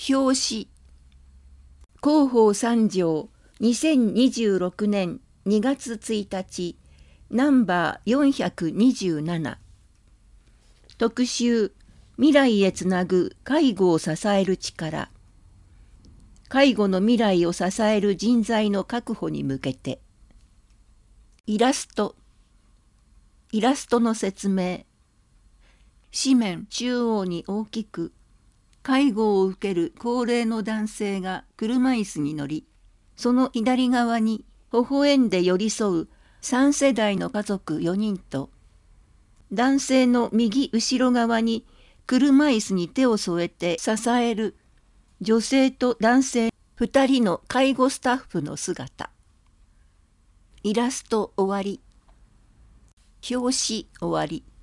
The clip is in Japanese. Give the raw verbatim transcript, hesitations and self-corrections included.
表紙広報三条にせんにじゅうろくねんにがつついたちナンバーよんひゃくにじゅうなな特集未来へつなぐ介護を支える力介護の未来を支える人材の確保に向けてイラストイラストの説明紙面中央に大きく介護を受ける高齢の男性が車椅子に乗り、その左側に微笑んで寄り添うさん世代の家族よにんと、男性の右後ろ側に車椅子に手を添えて支える女性と男性ふたりの介護スタッフの姿。イラスト終わり。表紙終わり。